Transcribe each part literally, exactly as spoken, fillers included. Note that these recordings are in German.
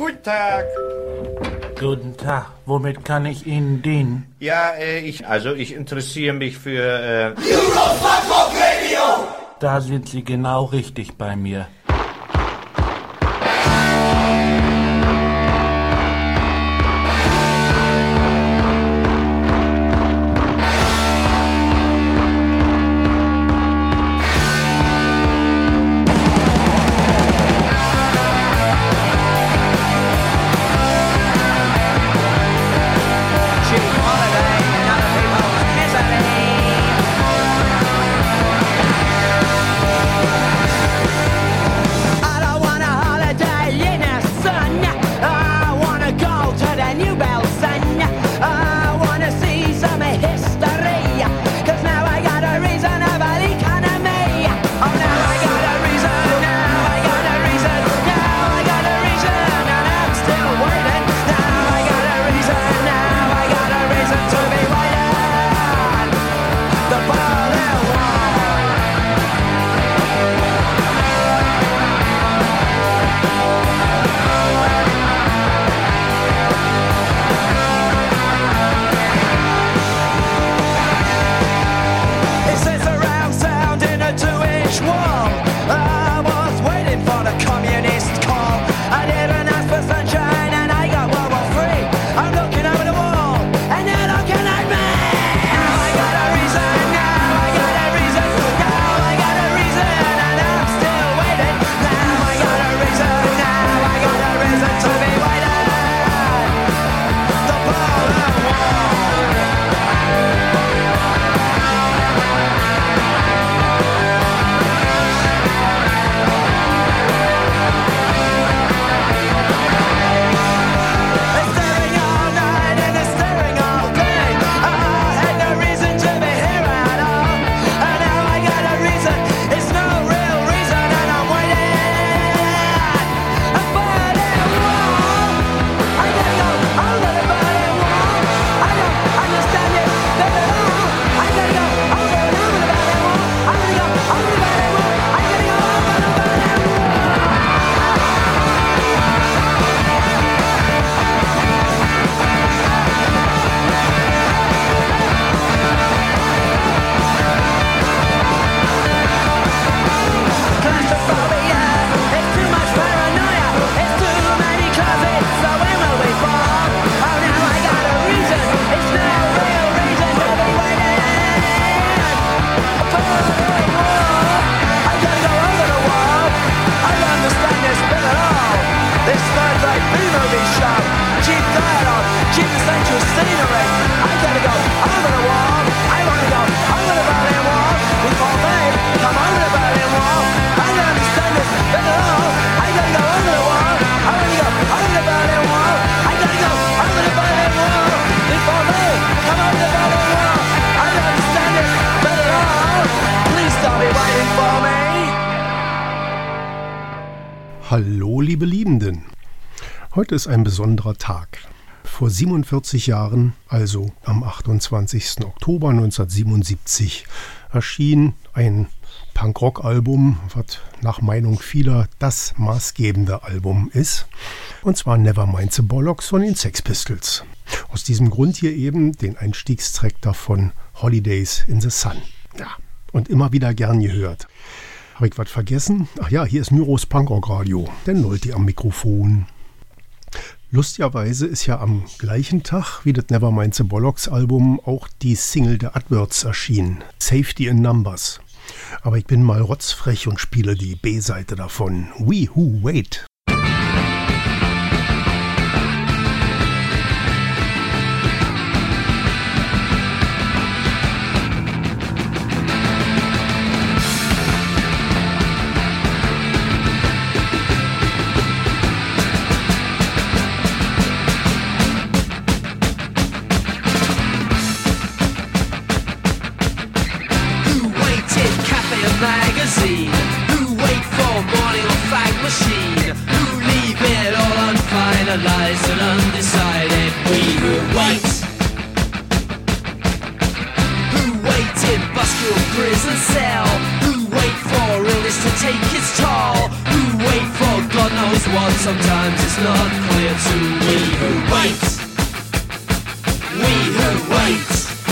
Guten Tag. Guten Tag. Womit kann ich Ihnen dienen? Ja, äh, ich, also ich interessiere mich für, äh... Euro-Punkrock Radio! Da sind Sie genau richtig bei mir. Hallo, liebe Liebenden. Heute ist ein besonderer Tag. Vor siebenundvierzig Jahren, also am achtundzwanzigsten Oktober neunzehnhundertsiebenundsiebzig, erschien ein Punkrock-Album, was nach Meinung vieler das maßgebende Album ist. Und zwar Nevermind the Bollocks von den Sex Pistols. Aus diesem Grund hier eben den Einstiegstrack davon Holidays in the Sun. Ja, und immer wieder gern gehört. Habe ich was vergessen? Ach ja, hier ist Myros Punkrock Radio, der Nolti am Mikrofon. Lustigerweise ist ja am gleichen Tag wie das Nevermind the Bollocks Album auch die Single der Adverts erschienen, Safety in Numbers. Aber ich bin mal rotzfrech und spiele die B-Seite davon, We Who Wait. Magazine. Who wait for morning or fag machine? Who leave it all unfinalized and undecided? We who wait. Who wait in buskill prison cell? Who wait for illness to take its toll? Who wait for God knows what sometimes is not clear to we who wait. We who wait.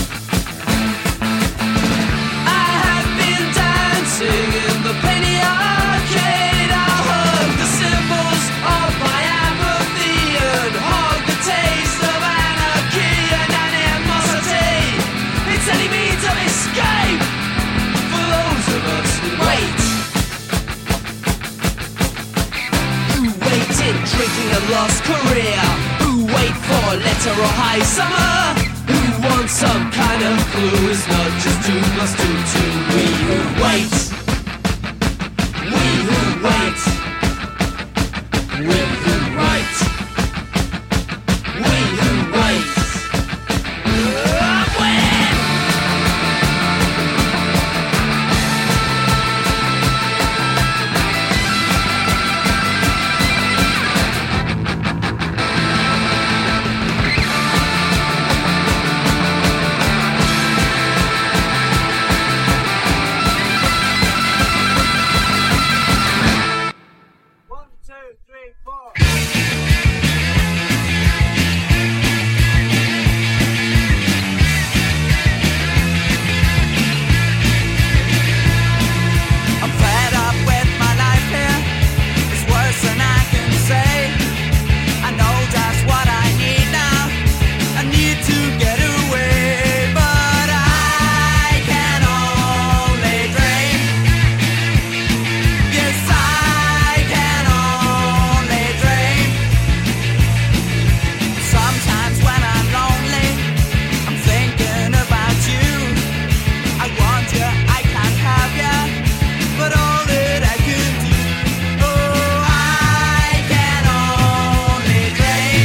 I have been dancing in the penny arcade. I heard the symbols of my apathy and heard the taste of anarchy and animosity. It's any means of escape for those of us who wait. Who waited, drinking a lost career. Who wait for a letter or high summer. Who wants some kind of clue. It's not just two plus two, two. We who wait. We who wait. We who wait. We who wait. I'm waiting. I'm fed up with my life here. It's worse than I can say. I know just what I need now. I need to get away, but I can only dream. Yes, I can only dream. Sometimes when I'm lonely, I'm thinking about you. I want you, I can't have you. But all that I can do, oh, I can only dream.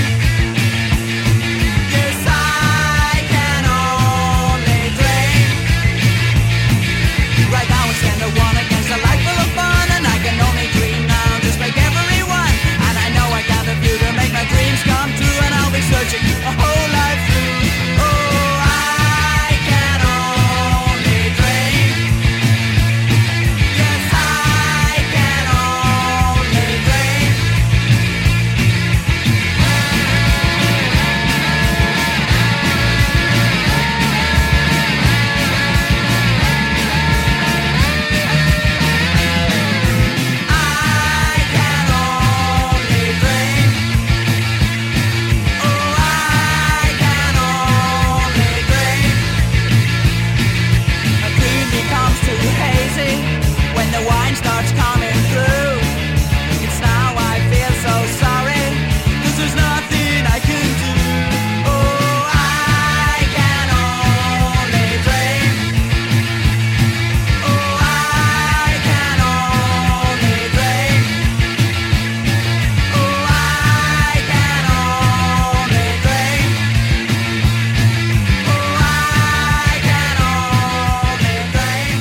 Yes, I can only dream. Right now it's ten to one against a life full of fun, and I can only dream now, just like everyone. And I know I got a view to make my dreams come true, and I'll be searching a whole life through. Oh, I can only dream. Yes, I can only dream. I can only dream. Oh, I can only dream. A dream becomes too hazy when the wine starts coming through. It's now I feel so sorry, 'cause there's nothing I can do. Oh, I can only dream. Oh, I can only dream. Oh, I can only dream. Oh, I can only dream.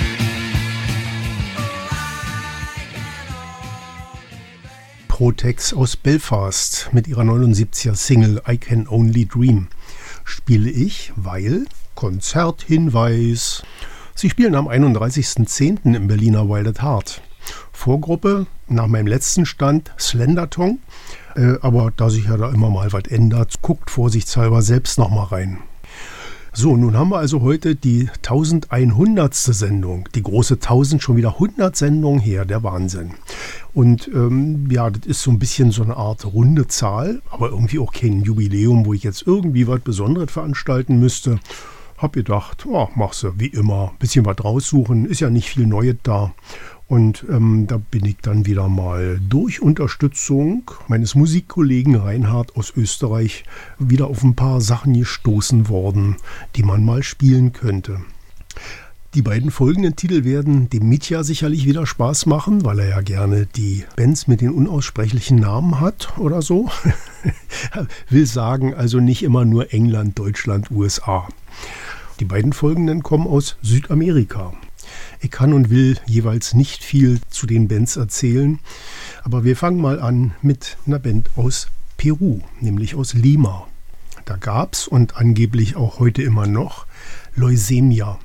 Protex aus Belfast mit ihrer neunundsiebziger Single I Can Only Dream spiele ich, weil Konzerthinweis. Sie spielen am einunddreißigsten zehnten im Berliner Wild at Heart. Vorgruppe, nach meinem letzten Stand, Slendertongue. Äh, aber da sich ja da immer mal was ändert, guckt vorsichtshalber selbst noch mal rein. So, nun haben wir also heute die tausendeinhundertste Sendung. Die große tausend, schon wieder hundert Sendungen her, der Wahnsinn. Und ähm, ja, das ist so ein bisschen so eine Art runde Zahl, aber irgendwie auch kein Jubiläum, wo ich jetzt irgendwie was Besonderes veranstalten müsste. Hab gedacht, oh, machst du wie immer, ein bisschen was raussuchen, ist ja nicht viel Neues da. Und ähm, da bin ich dann wieder mal durch Unterstützung meines Musikkollegen Reinhard aus Österreich wieder auf ein paar Sachen gestoßen worden, die man mal spielen könnte. Die beiden folgenden Titel werden dem Mitya sicherlich wieder Spaß machen, weil er ja gerne die Bands mit den unaussprechlichen Namen hat oder so. Will sagen, also nicht immer nur England, Deutschland, U S A. Die beiden folgenden kommen aus Südamerika. Ich kann und will jeweils nicht viel zu den Bands erzählen, aber wir fangen mal an mit einer Band aus Peru, nämlich aus Lima. Da gab's und angeblich auch heute immer noch Leusemia.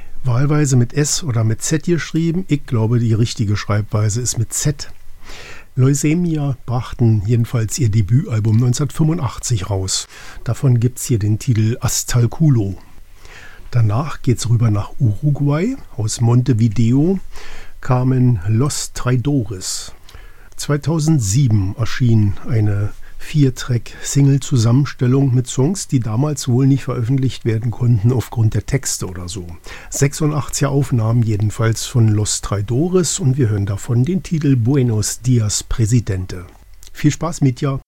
Wahlweise mit S oder mit Z geschrieben. Ich glaube, die richtige Schreibweise ist mit Z. Leusemia brachten jedenfalls ihr Debütalbum neunzehnhundertfünfundachtzig raus. Davon gibt's hier den Titel Astalculo. Danach geht's rüber nach Uruguay. Aus Montevideo kamen Los Traidores. zweitausendsieben erschien eine Vier-Track-Single-Zusammenstellung mit Songs, die damals wohl nicht veröffentlicht werden konnten aufgrund der Texte oder so. sechsundachtziger Aufnahmen jedenfalls von Los Traidores und wir hören davon den Titel Buenos Dias Presidente. Viel Spaß, Mitya!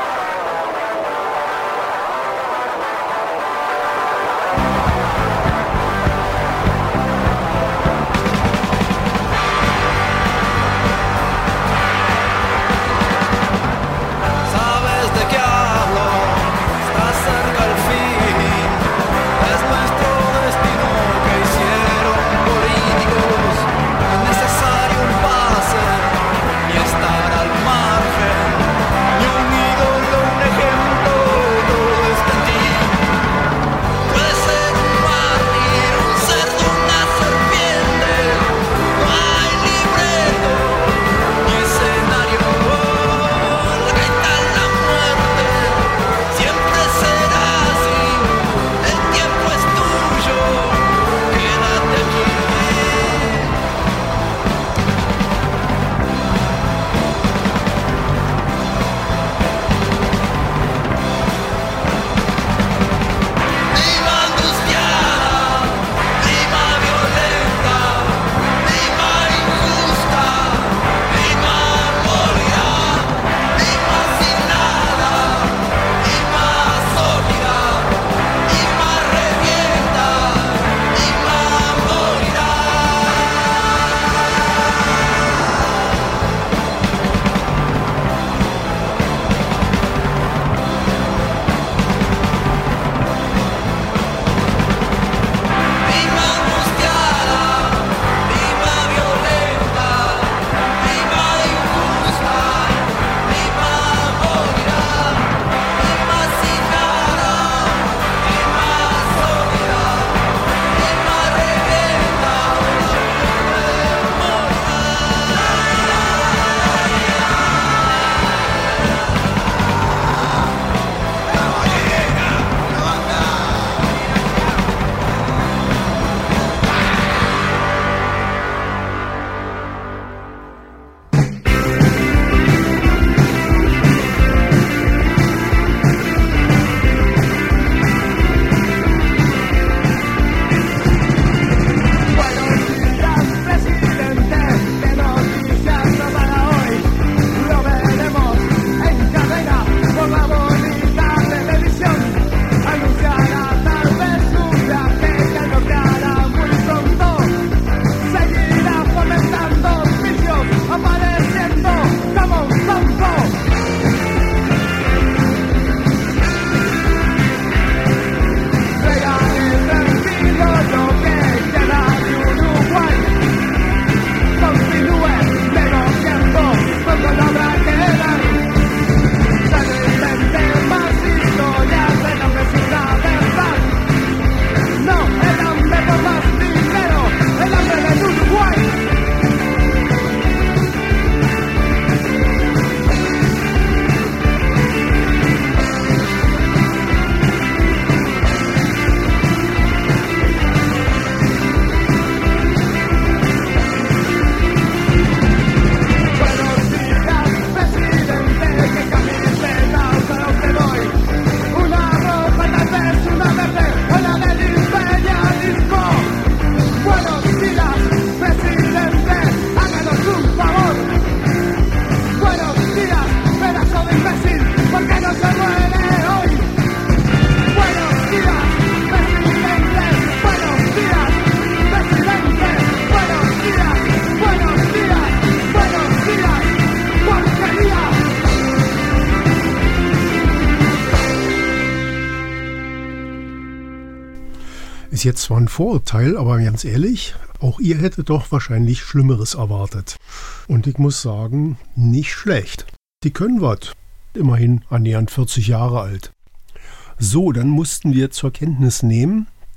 Ist jetzt zwar ein Vorurteil, aber ganz ehrlich, auch ihr hättet doch wahrscheinlich Schlimmeres erwartet. Und ich muss sagen, nicht schlecht. Die können was. Immerhin annähernd vierzig Jahre alt. So, dann mussten wir zur Kenntnis nehmen,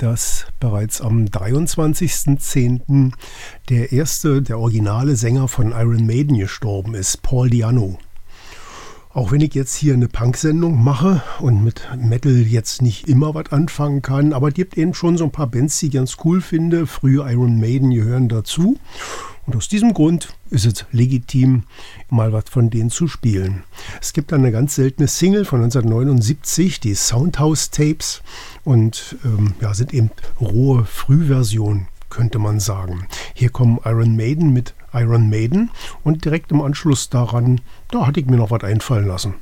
dass bereits am dreiundzwanzigsten zehnten der erste, der originale Sänger von Iron Maiden gestorben ist, Paul Di'Anno. Auch wenn ich jetzt hier eine Punk-Sendung mache und mit Metal jetzt nicht immer was anfangen kann, aber es gibt eben schon so ein paar Bands, die ich ganz cool finde. Frühe Iron Maiden gehören dazu. Und aus diesem Grund ist es legitim, mal was von denen zu spielen. Es gibt eine ganz seltene Single von neunzehnhundertneunundsiebzig, die Soundhouse Tapes. Und ähm, ja, sind eben rohe Frühversionen, könnte man sagen. Hier kommen Iron Maiden mit Iron Maiden und direkt im Anschluss daran, da hatte ich mir noch was einfallen lassen.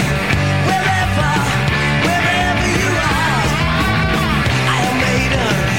Wherever, wherever you are, I am made of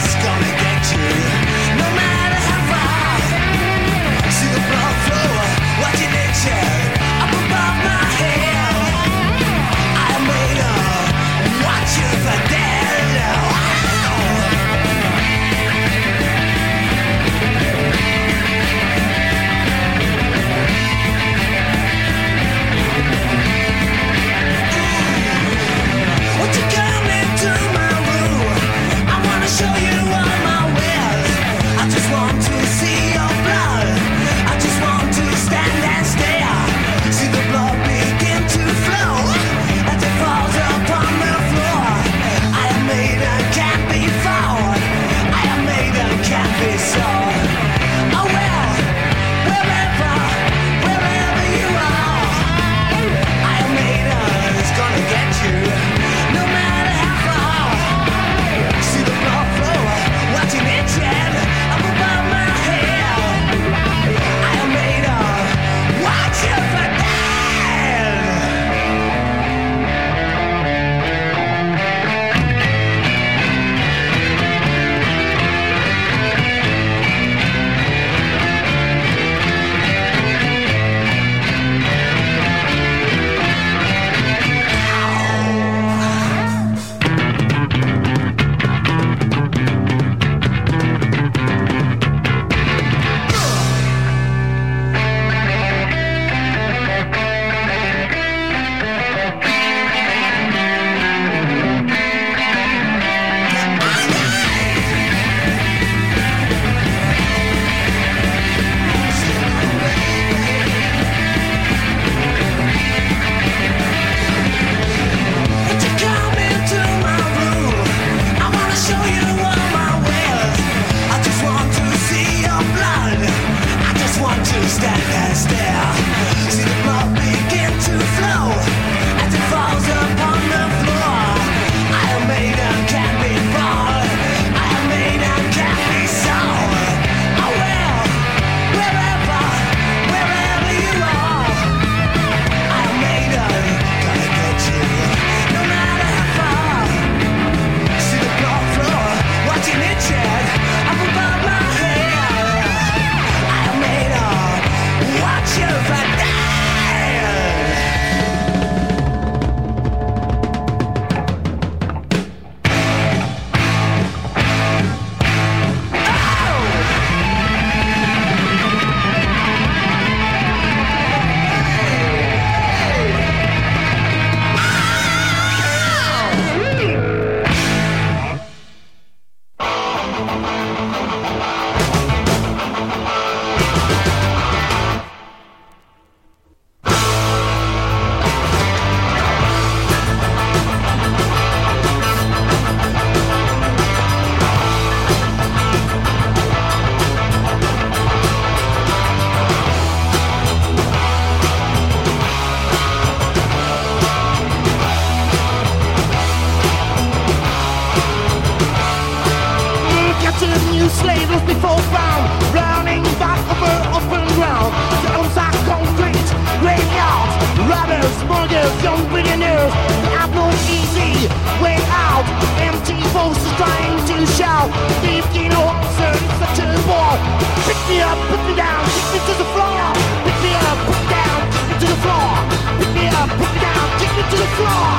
slavers before found, running back over open ground. Towns are concrete, graveyards, robbers, murderers, young billionaires. They have no easy way out. Empty voices trying to shout. Fifteen answer, it's a turbo. Pick me up, put me down, kick me to the floor. Pick me up, put me down, kick me to the floor. Pick me up, put me down, kick me to the floor.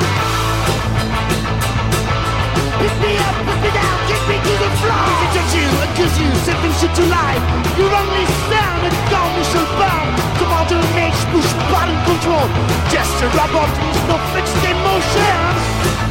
Pick me up, put me down, kick me to the floor. If it touch you, accuse you, setting shit to life. You're only sound, a gun we shall burn. Commander makes push button control. Just a robot, there's no fixed emotion.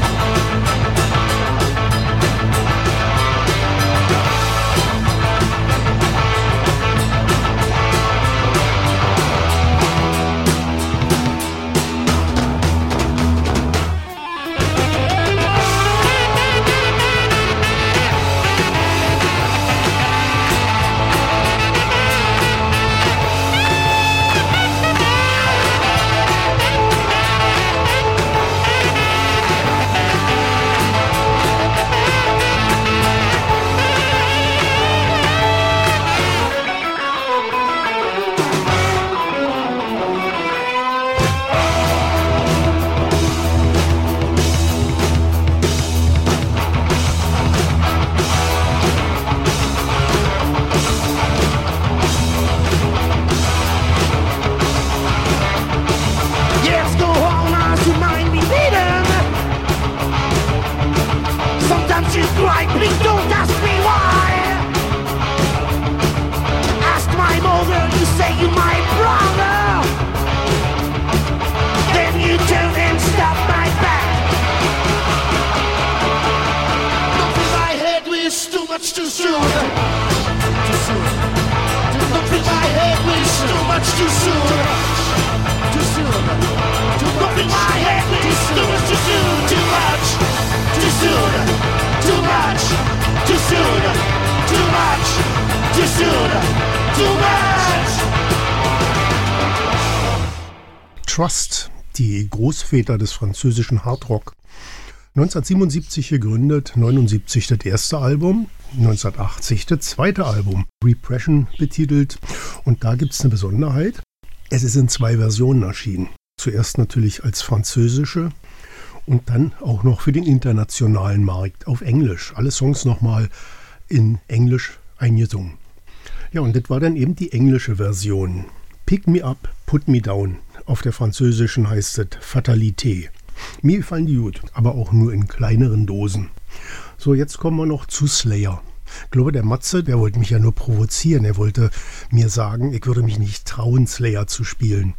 Trust, die Großväter des französischen Hardrock. neunzehnhundertsiebenundsiebzig gegründet, neunundsiebzig das erste Album, neunzehnhundertachtzig das zweite Album, Repression betitelt. Und da gibt es eine Besonderheit. Es ist in zwei Versionen erschienen. Zuerst natürlich als französische und dann auch noch für den internationalen Markt auf Englisch. Alle Songs nochmal in Englisch eingesungen. Ja, und das war dann eben die englische Version. Pick me up, put me down. Auf der französischen heißt es Fatalité. Mir gefallen die gut, aber auch nur in kleineren Dosen. So, jetzt kommen wir noch zu Slayer. Ich glaube, der Matze, der wollte mich ja nur provozieren. Er wollte mir sagen, ich würde mich nicht trauen, Slayer zu spielen.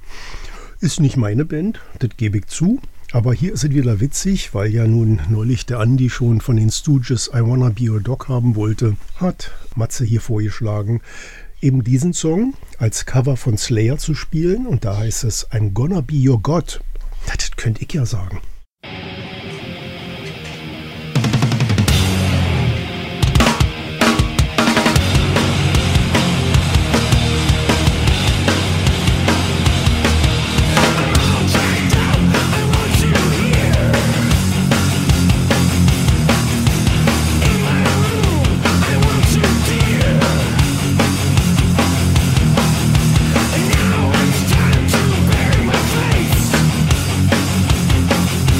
Ist nicht meine Band, das gebe ich zu. Aber hier ist es wieder witzig, weil ja nun neulich der Andi schon von den Stooges I Wanna Be Your Dog haben wollte, hat Matze hier vorgeschlagen, eben diesen Song als Cover von Slayer zu spielen. Und da heißt es I'm Gonna Be Your God. Das könnte ich ja sagen. Now it's time to bury my face.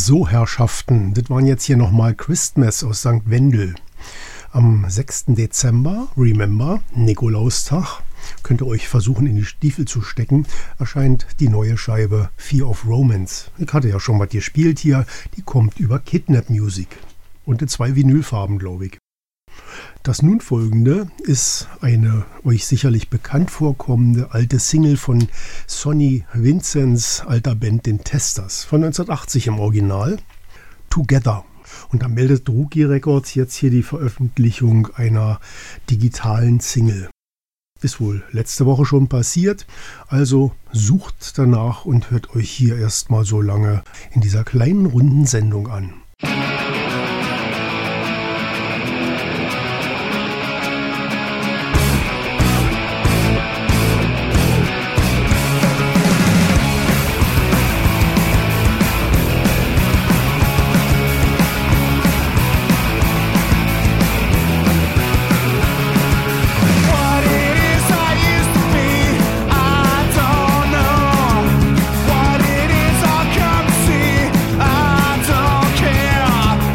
So, Herrschaften, das waren jetzt hier nochmal Christmas aus Sankt Wendel. Am sechsten Dezember, remember, Nikolaustag, könnt ihr euch versuchen in die Stiefel zu stecken, erscheint die neue Scheibe Fear of Romance. Ich hatte ja schon mal gespielt hier, die kommt über Kidnap Music. Und in zwei Vinylfarben, glaube ich. Das nun folgende ist eine euch sicherlich bekannt vorkommende alte Single von Sonny Vincents alter Band den Testers von neunzehnhundertachtzig im Original, Together. Und da meldet Rookie Records jetzt hier die Veröffentlichung einer digitalen Single. Ist wohl letzte Woche schon passiert, also sucht danach und hört euch hier erstmal so lange in dieser kleinen runden Sendung an. What it is, I'll come see. I don't care.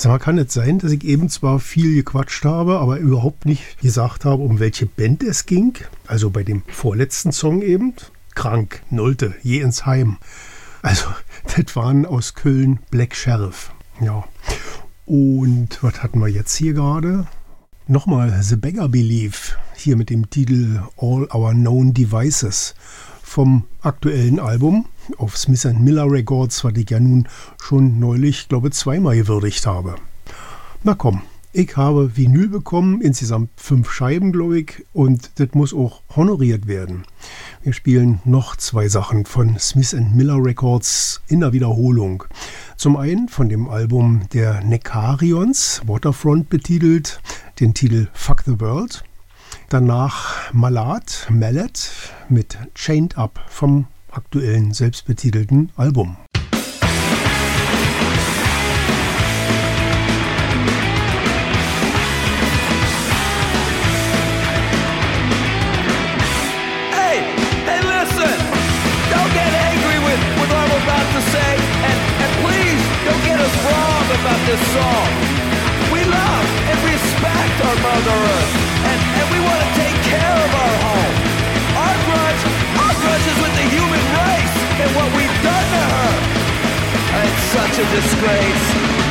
Sag mal, kann es sein, dass ich eben zwar viel gequatscht habe, aber überhaupt nicht gesagt habe, um welche Band es ging? Also bei dem vorletzten Song eben. Krank, Nullte, je ins Heim. Also, das waren aus Köln Black Sheriff. Ja. Und was hatten wir jetzt hier gerade? Nochmal The Beggar Belief. Hier mit dem Titel All Our Known Devices. Vom aktuellen Album auf Smith and Miller Records, was ich ja nun schon neulich, glaube ich, zweimal gewürdigt habe. Na komm, ich habe Vinyl bekommen, insgesamt fünf Scheiben, glaube ich, und das muss auch honoriert werden. Wir spielen noch zwei Sachen von Smith and Miller Records in der Wiederholung. Zum einen von dem Album der Necarions, Waterfront betitelt, den Titel Fuck the World. Danach Malad, Mallet mit Chained Up vom aktuellen selbstbetitelten Album. Hey, hey, listen! Don't get angry with, with what I'm about to say, and, and please don't get us wrong about this song. We love and respect our Mother Earth, and, and we want to take care of our home. Our grudge, our grudge is with the human race and what we've done to her. It's such a disgrace.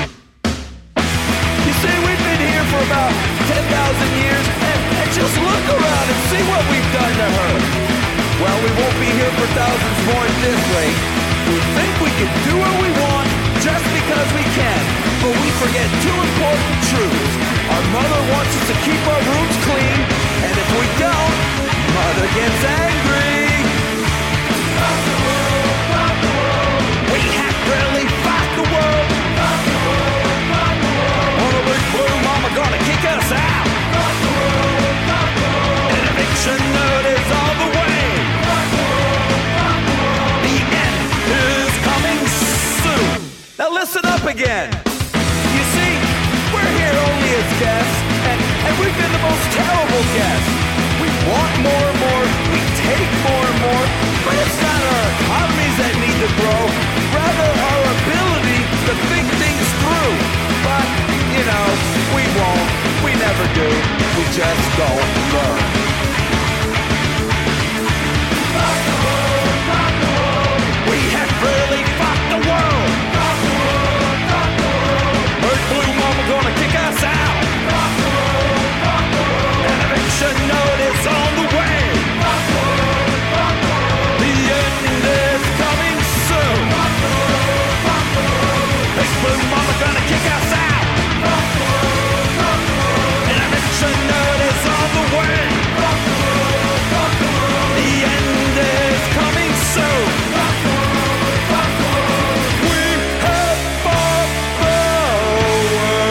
You see, we've been here for about ten thousand years, and, and just look around and see what we've done to her. Well, we won't be here for thousands more at this rate. We think we can do what we want just because we can, but we forget two important truths. Our mother wants us to keep our rooms clean, and if we don't, mother gets angry. Fuck the world, fuck the world. We have really fucked the world. Fuck the world, fuck the world. On a big blue mama gonna kick us out. Fuck the world, fuck the world. An eviction notice on the way. Fuck the world, fuck the world. The end is coming soon. Now listen up again. You see, we're here only as guests, and, and we've been the most terrible guests. We want more and more, we take more and more, but it's not our economies that need to grow, rather our ability to think things through. But, you know, we won't, we never do, we just don't learn. Fuck the world, fuck the world. We have really fucked the world. Fuck the world, fuck the world. Earth Blue Mama gonna kick us out. Fuck the world, fuck the world. An eviction notice on the way. Fuck the world, fuck the world. The end is coming soon. Fuck the world, fuck the world. Earth Blue Mama gonna kick us out. Fuck the world, fuck the world. An eviction notice on the way. Fuck the world, fuck the world. The end is coming soon. Fuck the world, fuck the world. We have fought the world.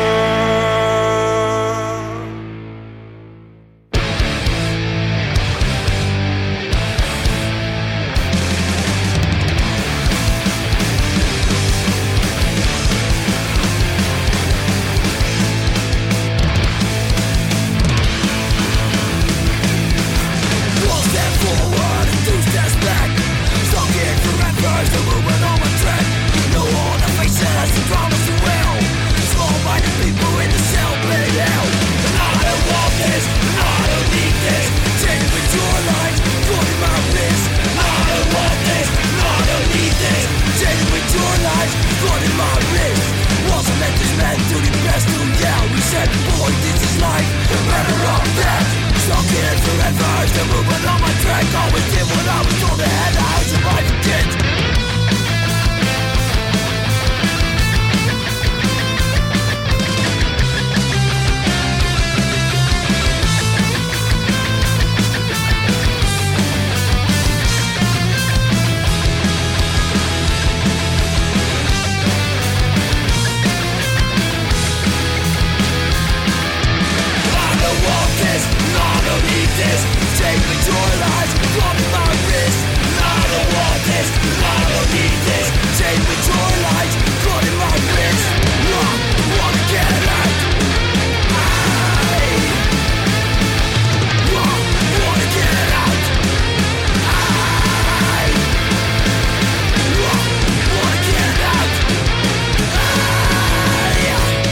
One step forward and two steps back. Stuck in forever, the movement on my track. No on the faces, the promise to will. Small-minded people in the cell-blooded hell. And I don't want this, and I don't need this. Change with your life, putting my wrist. I don't want this, and I don't need this. Change with your life, putting my wrist. Wasn't meant this man to the best to yell. We said, boy, this is life, no matter of that. Stuck in forever, the movement on my track. Always did what I was told to head out, so I forget. I don't want this, no, I don't need this. Take me to your life, running my wrist. I don't want this, no, I don't need this. Take me to your life, running my wrist. I wanna get out. I wanna get out. I wanna get out. I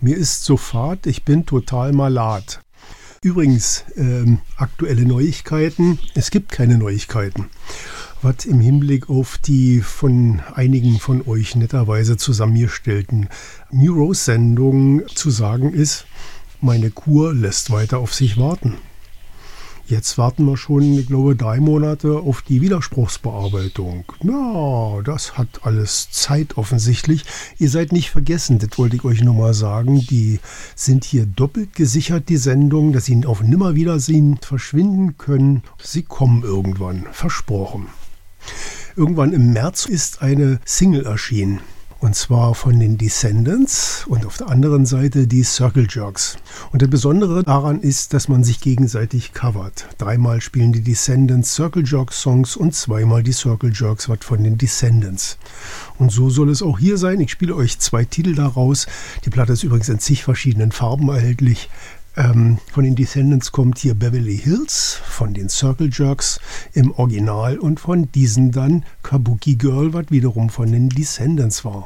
Mir ist so fad, ich bin total malat. Übrigens, ähm, aktuelle Neuigkeiten. Es gibt keine Neuigkeiten. Was im Hinblick auf die von einigen von euch netterweise zusammengestellten New Rose-Sendungen zu sagen ist, meine Kur lässt weiter auf sich warten. Jetzt warten wir schon, ich glaube, drei Monate auf die Widerspruchsbearbeitung. Na, das hat alles Zeit offensichtlich. Ihr seid nicht vergessen, das wollte ich euch nur mal sagen. Die sind hier doppelt gesichert, die Sendungen, dass sie auf Nimmerwiedersehen verschwinden können. Sie kommen irgendwann, versprochen. Irgendwann im März ist eine Single erschienen. Und zwar von den Descendants und auf der anderen Seite die Circle Jerks. Und das Besondere daran ist, dass man sich gegenseitig covert. Dreimal spielen die Descendants Circle Jerks Songs und zweimal die Circle Jerks was von den Descendants. Und so soll es auch hier sein. Ich spiele euch zwei Titel daraus. Die Platte ist übrigens in zig verschiedenen Farben erhältlich. Ähm, von den Descendants kommt hier Beverly Hills, von den Circle Jerks im Original und von diesen dann Kabuki Girl, was wiederum von den Descendants war.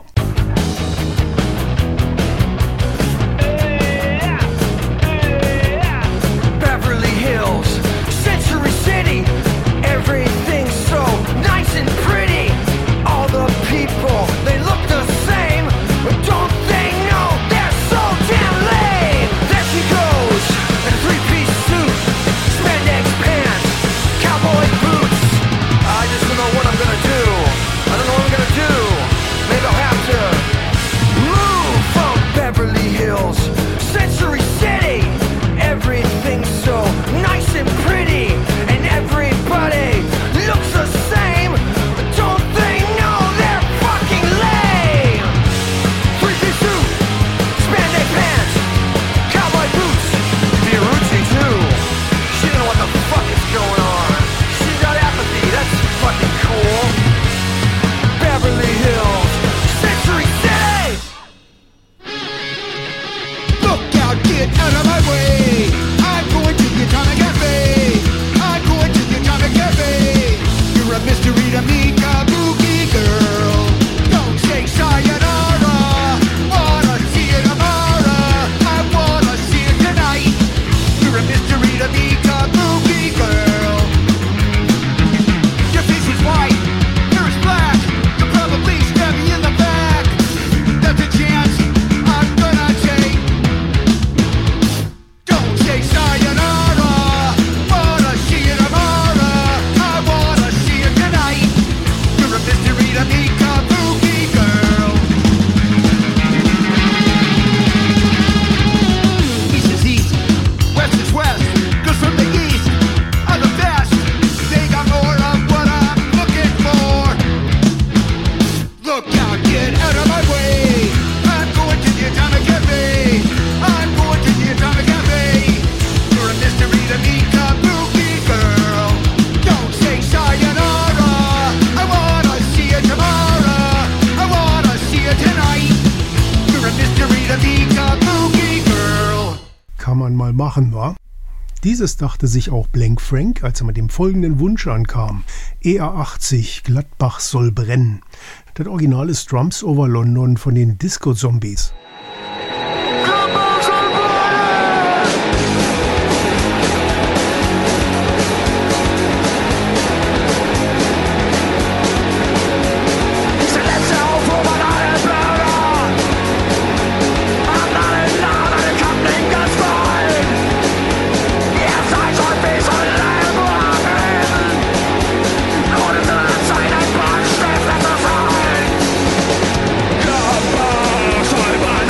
Beverly Hills, Century City, everything's so nice and pretty. All the people, they look the same, but don't they know they're so damn lame? There she goes, in a three-piece suit, spandex pants, cowboy boots. I just don't know what I'm gonna do. I don't know what I'm gonna do. Maybe I'll have to move from Beverly Hills, Century City. Everything's so nice and pretty, and everybody looks the same, but don't they know they're fucking lame? Three-piece suit, spandex pants, cowboy boots, Fiorucci too. She don't know what the fuck is going on. She's got apathy, that's fucking cool. Beverly Hills, Century City. Look out, get out of my way. I'm going to the Atomic Cafe. I'm going to the Atomic Cafe. You're a mystery to me, Kabuki girl. Don't say sayonara. Wanna see it tomorrow. I wanna see it tonight. You're a mystery to me, Kabuki girl. Your face is white, yours is black. You'll probably stab me in the back. That's a chance I'm gonna take. Don't say sayonara. Wanna see it tomorrow. I wanna see it tonight. You're a mystery to me, Kabuki girl. East is east, west is west. Girls from the east are the best. They got more of what I'm looking for. Look out, get out of my way. I'm going to the Atomic Cafe. I'm going to the Atomic Cafe. You're a mystery to me, Kabuki girl. Don't say sayonara. I wanna see it tomorrow. I wanna see it tonight. You're a mystery to me, Kabuki girl. Kann man mal machen, wa? Dieses dachte sich auch Blank Frank, als er mit dem folgenden Wunsch ankam. E R achtzig, Gladbach soll brennen. Das Original ist Drums over London von den Disco Zombies. Bye.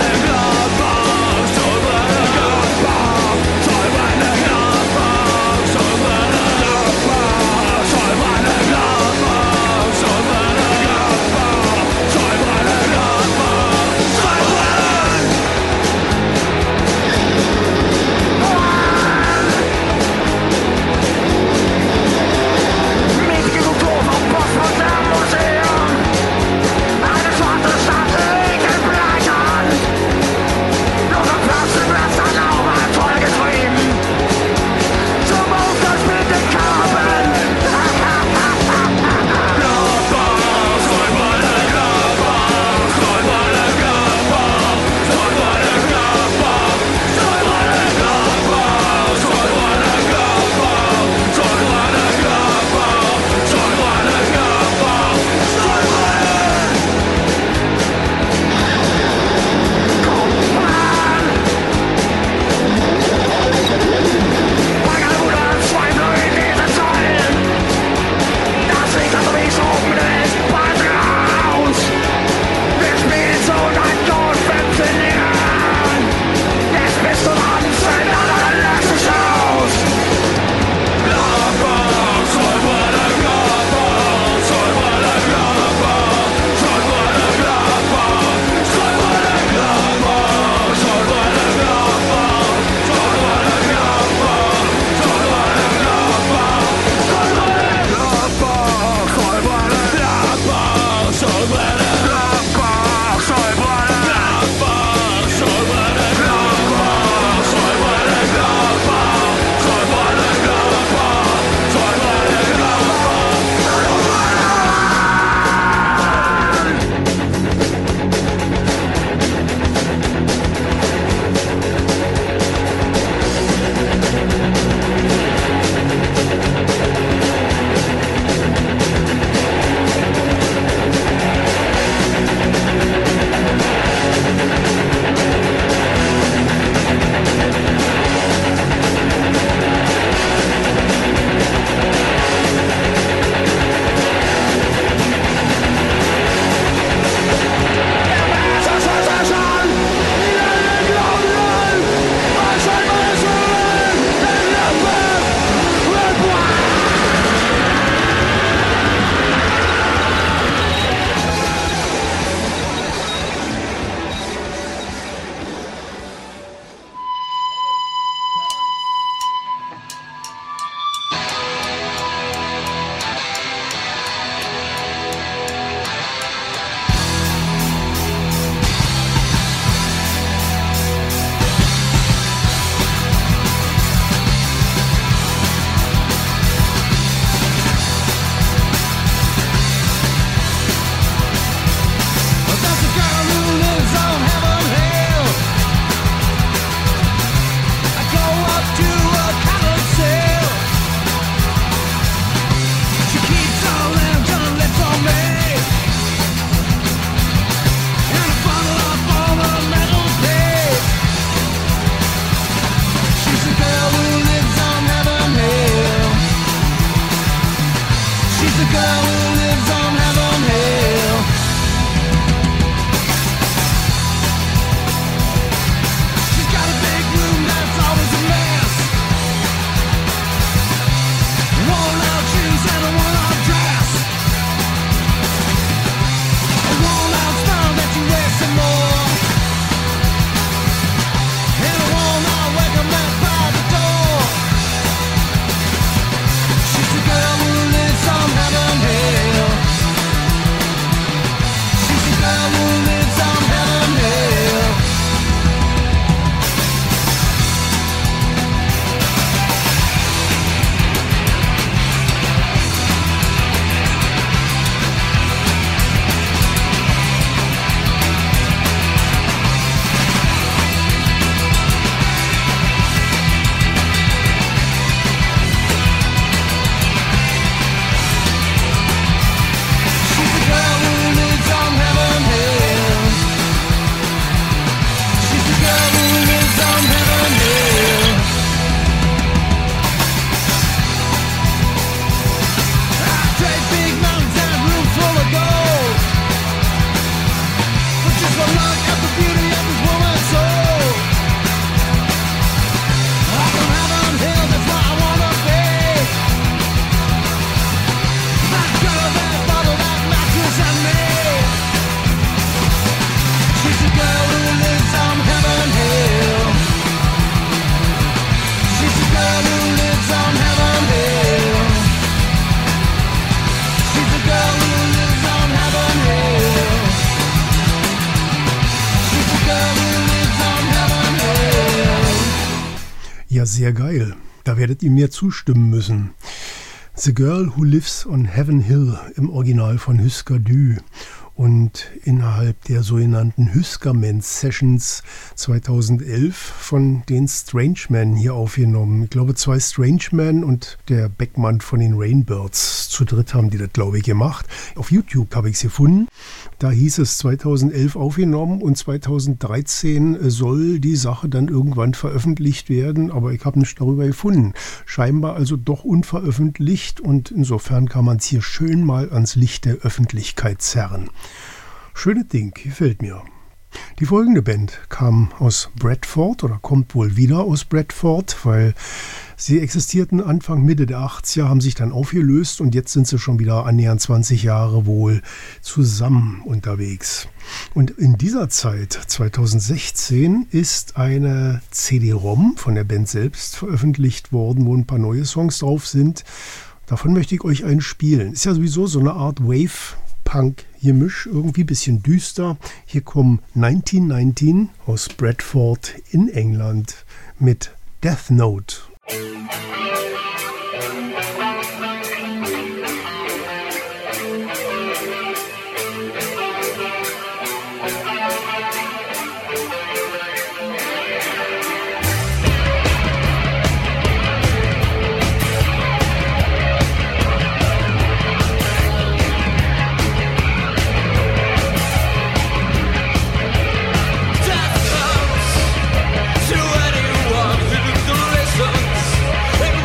Ja, sehr geil. Da werdet ihr mir zustimmen müssen. The Girl Who Lives on Heaven Hill im Original von Husker Du. Und innerhalb der sogenannten Huskerman Sessions zweitausendelf von den Strangemen hier aufgenommen. Ich glaube, zwei Strangemen und der Beckmann von den Rainbirds. Zu dritt haben die das, glaube ich, gemacht. Auf YouTube habe ich es gefunden. Da hieß es zweitausendelf aufgenommen und zweitausenddreizehn soll die Sache dann irgendwann veröffentlicht werden, aber ich habe nichts darüber gefunden. Scheinbar also doch unveröffentlicht und insofern kann man es hier schön mal ans Licht der Öffentlichkeit zerren. Schönes Ding, gefällt mir. Die folgende Band kam aus Bradford oder kommt wohl wieder aus Bradford, weil sie existierten Anfang, Mitte der achtziger, haben sich dann aufgelöst und jetzt sind sie schon wieder annähernd zwanzig Jahre wohl zusammen unterwegs. Und in dieser Zeit, zweitausendsechzehn, ist eine C D-ROM von der Band selbst veröffentlicht worden, wo ein paar neue Songs drauf sind. Davon möchte ich euch einen spielen. Ist ja sowieso so eine Art Wave-Punk-Gemisch, irgendwie ein bisschen düster. Hier kommen neunzehnhundertneunzehn aus Bradford in England mit Death Note. To anyone who listens, it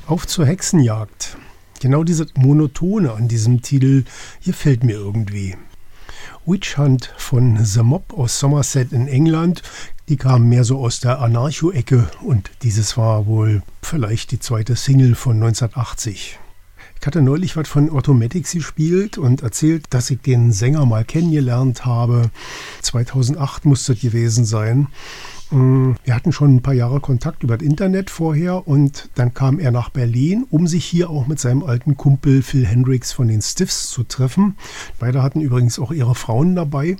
Auf zur Hexenjagd. Genau diese Monotone an diesem Titel, hier fällt mir irgendwie. Witch Hunt von The Mob aus Somerset in England, die kamen mehr so aus der Anarcho-Ecke und dieses war wohl vielleicht die zweite Single von neunzehnhundertachtzig. Ich hatte neulich was von Automatics gespielt und erzählt, dass ich den Sänger mal kennengelernt habe. zweitausendacht muss das gewesen sein. Wir hatten schon ein paar Jahre Kontakt über das Internet vorher und dann kam er nach Berlin, um sich hier auch mit seinem alten Kumpel Phil Hendricks von den Stiffs zu treffen. Beide hatten übrigens auch ihre Frauen dabei.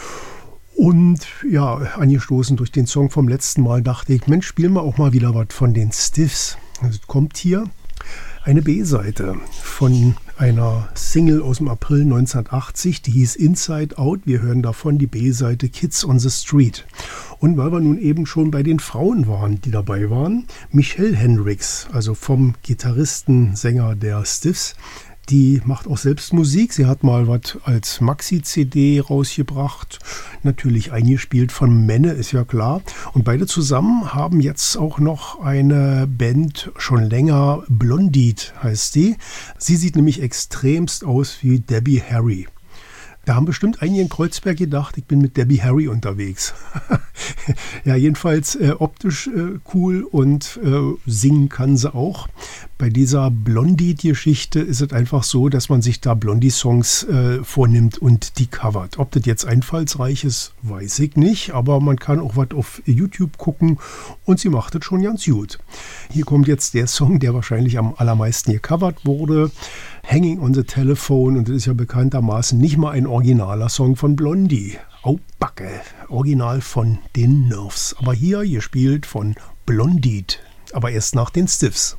Und ja, angestoßen durch den Song vom letzten Mal dachte ich, Mensch, spielen wir auch mal wieder was von den Stiffs. Also kommt hier eine B-Seite von einer Single aus dem April neunzehnhundertachtzig, die hieß Inside Out. Wir hören davon die B-Seite Kids on the Street. Und weil wir nun eben schon bei den Frauen waren, die dabei waren, Michelle Hendricks, also vom Gitarristen, Sänger der Stiffs, die macht auch selbst Musik. Sie hat mal was als Maxi-C D rausgebracht. Natürlich eingespielt von Menne, ist ja klar. Und beide zusammen haben jetzt auch noch eine Band, schon länger, Blondied heißt die. Sie sieht nämlich extremst aus wie Debbie Harry. Da haben bestimmt einige in Kreuzberg gedacht, ich bin mit Debbie Harry unterwegs. Ja, jedenfalls äh, optisch äh, cool und äh, singen kann sie auch. Bei dieser Blondie-Geschichte ist es einfach so, dass man sich da Blondie-Songs äh, vornimmt und die covert. Ob das jetzt einfallsreich ist, weiß ich nicht, aber man kann auch was auf YouTube gucken und sie macht das schon ganz gut. Hier kommt jetzt der Song, der wahrscheinlich am allermeisten gecovert wurde. Hanging on the Telephone, und das ist ja bekanntermaßen nicht mal ein originaler Song von Blondie. Au Backe, Original von den Nerves. Aber hier gespielt von Blondied, aber erst nach den Stiffs.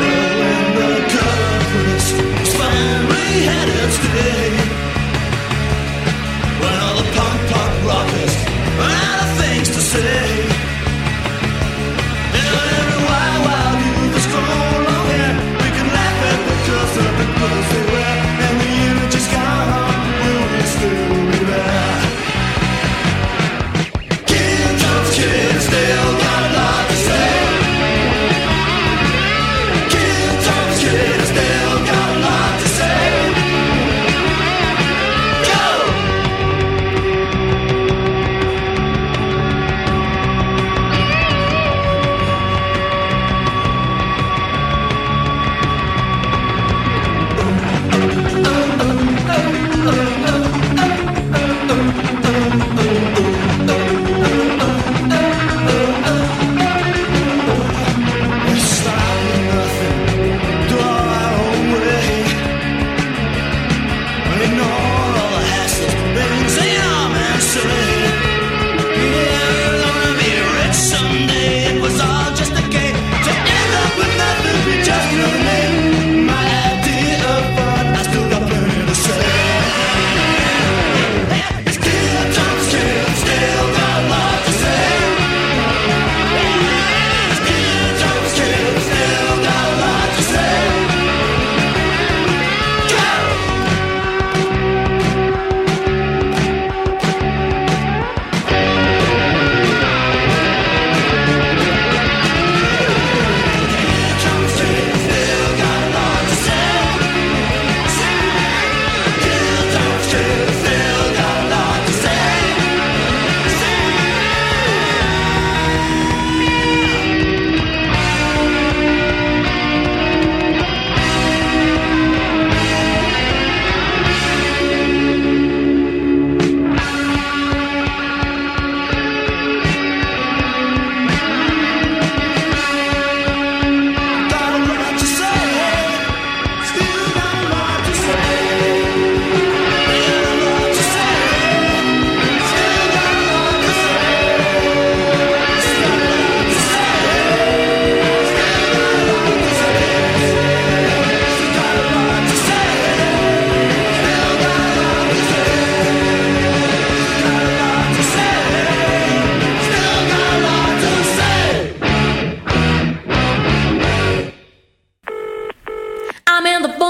Finally had us today.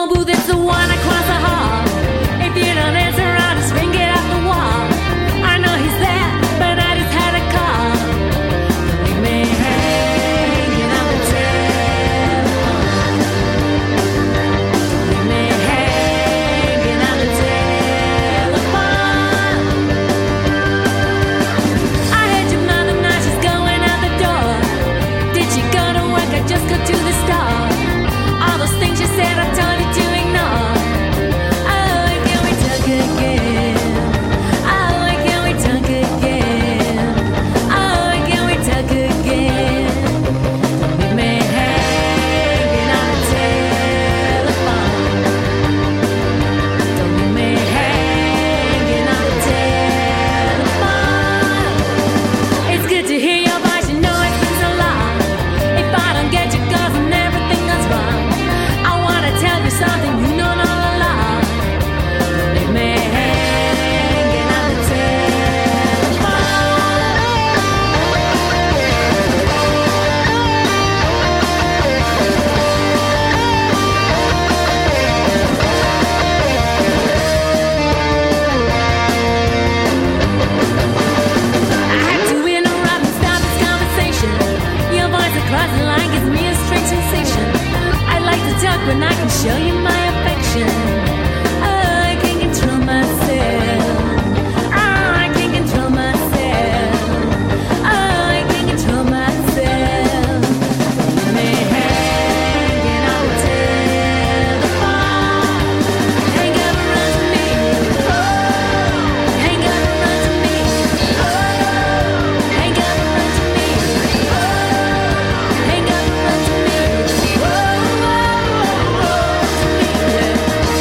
phone booth, it's the one across the hall. If you don't answer, I'll just ring it off the wall. I know he's there, but I just had a call. Leave me hanging on the telephone. Leave me hanging on the telephone. I heard your mother now, she's going out the door. Did she go to work or just go to the store? All those things you said I told you to ignore. Oh, can we talk again? Oh, can we talk again? Oh, can we talk again? Leave me hanging on the telephone. Don't leave me hanging on the telephone. It's good to hear your voice, you know it's been so long. If I don't get your calls and everything goes wrong, I wanna tell you something you know all along. Don't leave me hanging on the I had to interrupt and stop this conversation. Your voice across the line gives me a strange sensation. I like to talk when I can show you my affection. Oh, I can't control myself. Oh, I can't control myself. Oh, I can't control myself. Leave me hanging on the telephone. Hang up and run to me. Oh, hang up and run to me. Oh, hang up and run to me. Oh, hang up and run to me. Oh, oh, oh, oh, to me, yeah.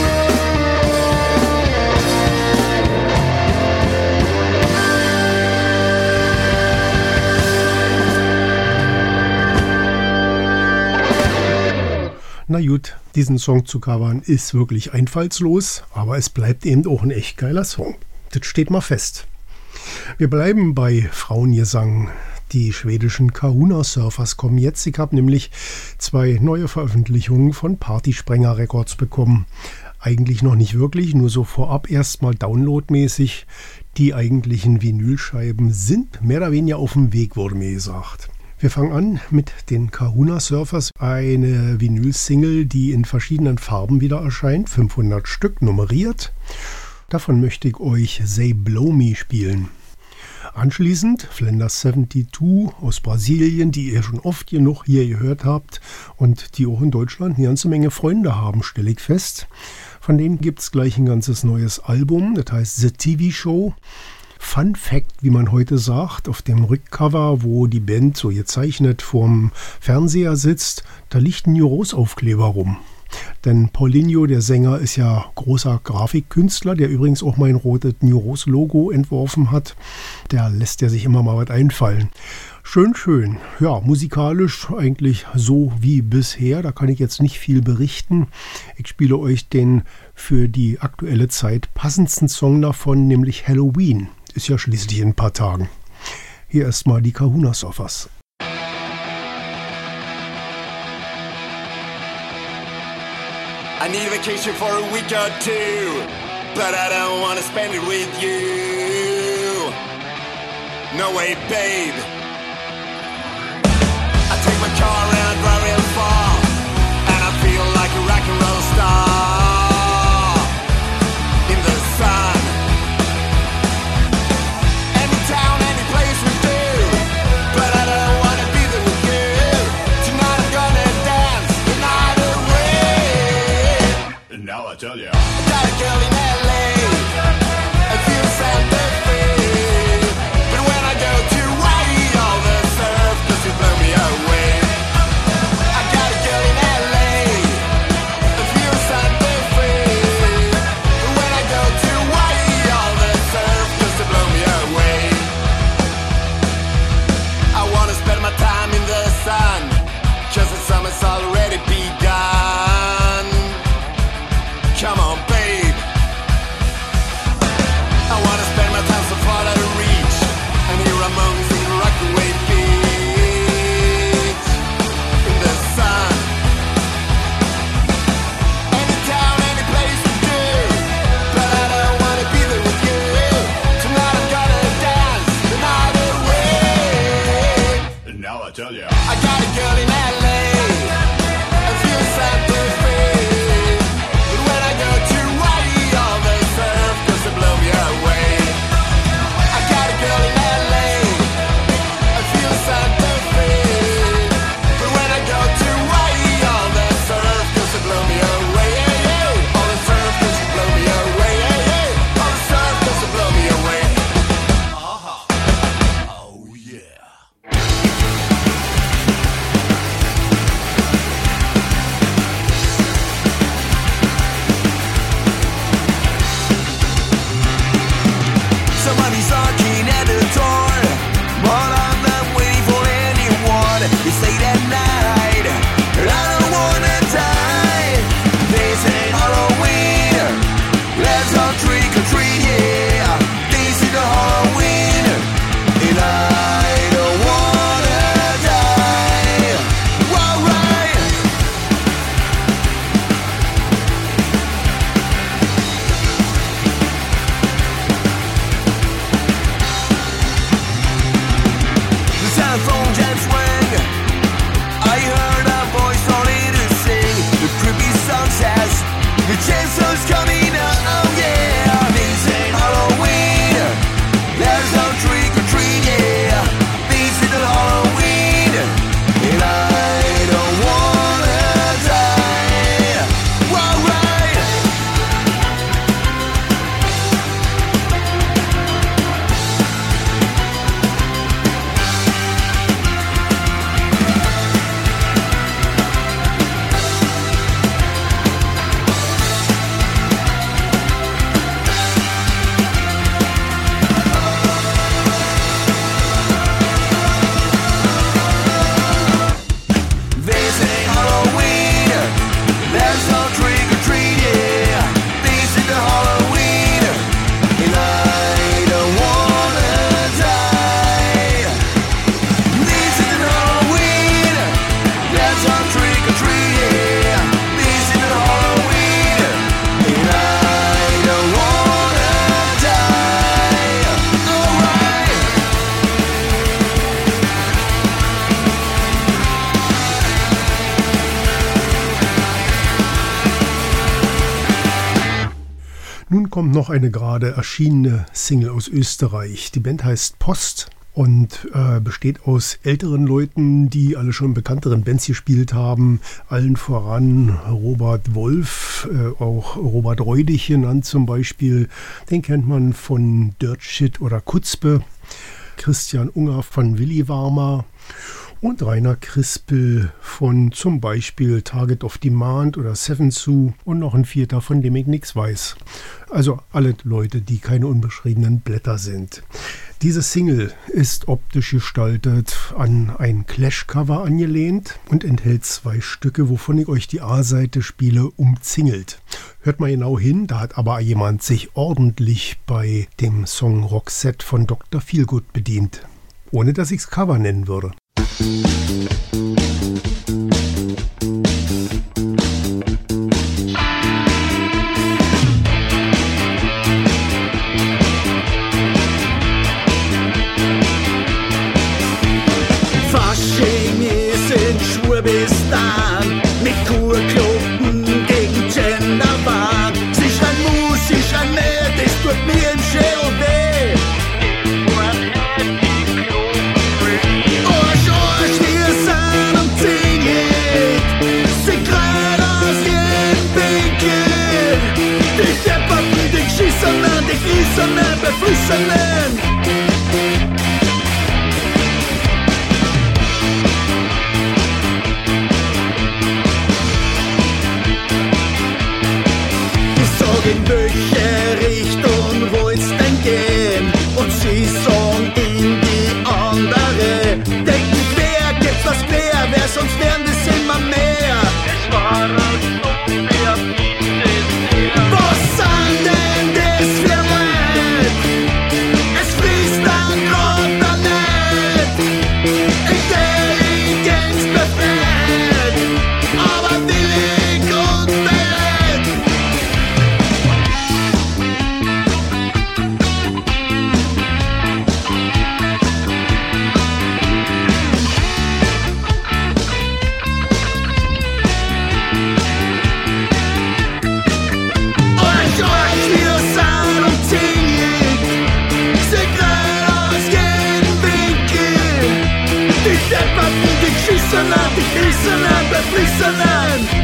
Na gut, diesen Song zu covern ist wirklich einfallslos, aber es bleibt eben auch ein echt geiler Song. Das steht mal fest. Wir bleiben bei Frauengesang. Die schwedischen Kahuna Surfers kommen jetzt. Ich habe nämlich zwei neue Veröffentlichungen von Partysprenger Records bekommen. Eigentlich noch nicht wirklich, nur so vorab erstmal downloadmäßig. Die eigentlichen Vinylscheiben sind mehr oder weniger auf dem Weg, wurde mir gesagt. Wir fangen an mit den Kahuna Surfers, eine Vinyl-Single, die in verschiedenen Farben wieder erscheint, fünfhundert Stück nummeriert. Davon möchte ich euch Say Blow Me spielen. Anschließend Flanders zweiundsiebzig aus Brasilien, die ihr schon oft genug hier gehört habt und die auch in Deutschland eine ganze Menge Freunde haben, stelle ich fest. Von denen gibt es gleich ein ganzes neues Album, das heißt The T V Show. Fun Fact, wie man heute sagt, auf dem Rückcover, wo die Band so gezeichnet vorm Fernseher sitzt, da liegt ein Neuros-Aufkleber rum. Denn Paulinho, der Sänger, ist ja großer Grafikkünstler, der übrigens auch mein rotes Neuros-Logo entworfen hat. Der lässt ja sich immer mal was einfallen. Schön, schön. Ja, musikalisch eigentlich so wie bisher. Da kann ich jetzt nicht viel berichten. Ich spiele euch den für die aktuelle Zeit passendsten Song davon, nämlich Halloween. Ist ja schließlich in ein paar Tagen. Hier erstmal die Kahuna Surfers. I need a vacation for a week or two, but I don't wanna spend it with you. No way, babe. I take my car around, drive real far, and I feel like a rock and roll star in the sun. Any town, any place we do, but I don't wanna be there with you. Tonight I'm gonna dance the night away. And now I tell ya, I got a girl in L A, a few Santa Fe, but when I go to Hawaii, all the surf just to blow me away. I got a girl in L A, a few Santa Fe, but when I go to Hawaii, all the surf just to blow me away. I wanna spend my time in the sun, just the summer's already begun. Come on, baby. Nun kommt noch eine gerade erschienene Single aus Österreich. Die Band heißt Post und äh, besteht aus älteren Leuten, die alle schon in bekannteren Bands gespielt haben. Allen voran Robert Wolf, äh, auch Robert Räudig genannt zum Beispiel. Den kennt man von Dirt Shit oder Kutzpe. Christian Unger von Willi Warmer und Rainer Crispel von zum Beispiel Target of Demand oder Seven Sue und noch ein vierter, von dem ich nichts weiß. Also alle Leute, die keine unbeschriebenen Blätter sind. Diese Single ist optisch gestaltet an ein Clash-Cover angelehnt und enthält zwei Stücke, wovon ich euch die A-Seite spiele, umzingelt. Hört mal genau hin, da hat aber jemand sich ordentlich bei dem Song Roxette von Doktor Feelgood bedient. Ohne dass ich's Cover nennen würde. Fasching ist in Schwurbistan mit Kurkloten gegen Genderwahn. Sie schreien Mus, sie schreien mehr, das tut mir im Schädel weh. Arsch, Arsch, wir sind umzingelt. Sie kreien aus jedem Winkel. Die Depperten, die Geschissenen, die Grießenen, Beflissenen. In welche Richtung wollt's denn gehen? Und sie sagen in die andere. Denken, wer gibt was quer? Wer sonst wären das immer mehr? Es war so wer was sind denn das für Leute? Es fließt dann grad da nicht. Intelligenz befreit, aber willig und bereit. Die Grießenen, Beflissenen.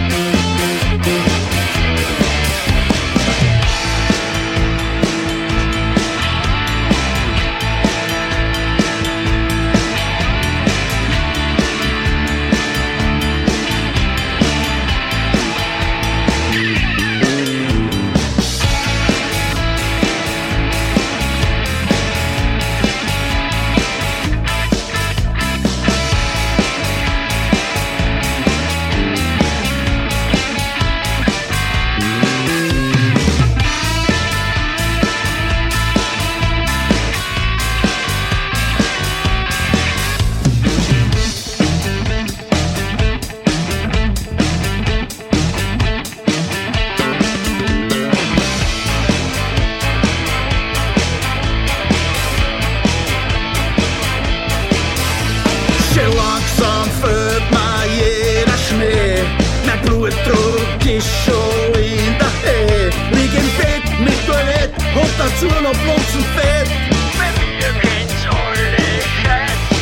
Blutdruck ist schon in der Höhe. Lieg im Bett mit Toilette und dazu noch Pflanzenfett. Bei mir geht's alle scheiße.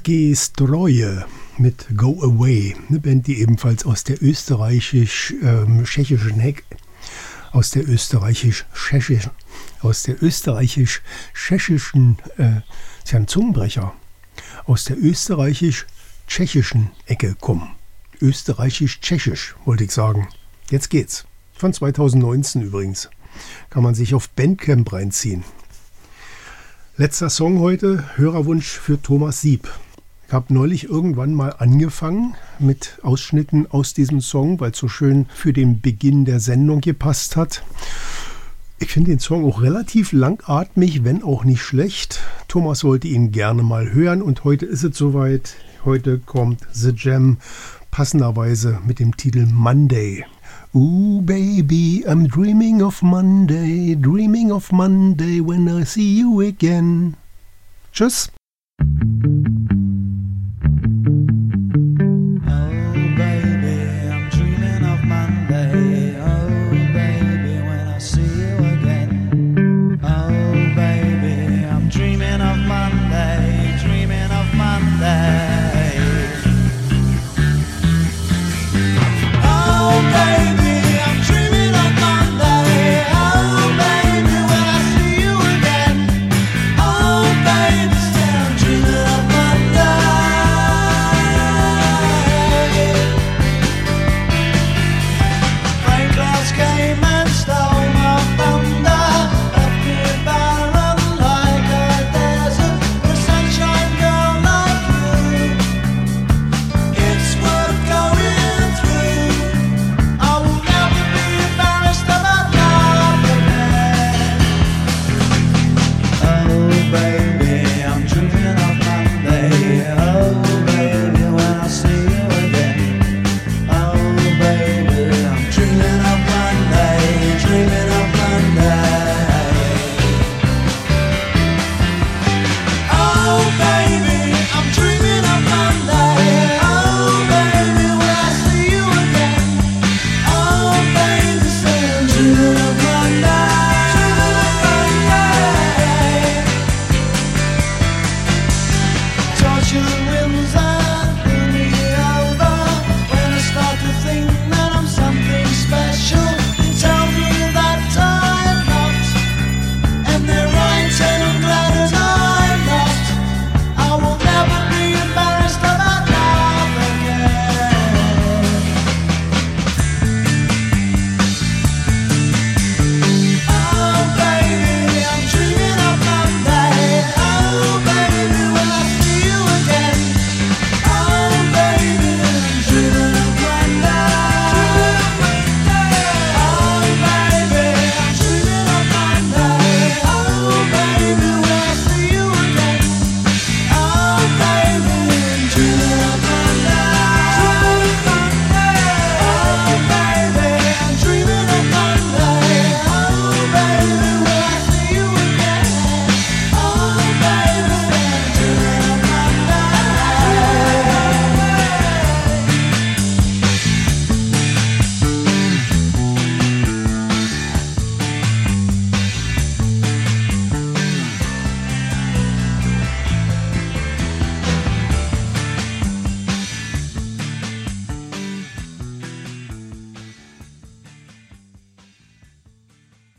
Stroje mit Go Away, eine Band, die ebenfalls aus der österreichisch-tschechischen Heck, aus der österreichisch-tschechischen, aus der österreichisch-tschechischen, äh, ist ja ein Zungenbrecher, aus der österreichisch-tschechischen Ecke kommen. Österreichisch-tschechisch, wollte ich sagen. Jetzt geht's. Von zweitausendneunzehn übrigens. Kann man sich auf Bandcamp reinziehen. Letzter Song heute, Hörerwunsch für Thomas Sieb. Ich habe neulich irgendwann mal angefangen mit Ausschnitten aus diesem Song, weil es so schön für den Beginn der Sendung gepasst hat. Ich finde den Song auch relativ langatmig, wenn auch nicht schlecht. Thomas wollte ihn gerne mal hören und heute ist es soweit. Heute kommt The Jam passenderweise mit dem Titel Monday. Ooh, baby, I'm dreaming of Monday, dreaming of Monday when I see you again. Tschüss.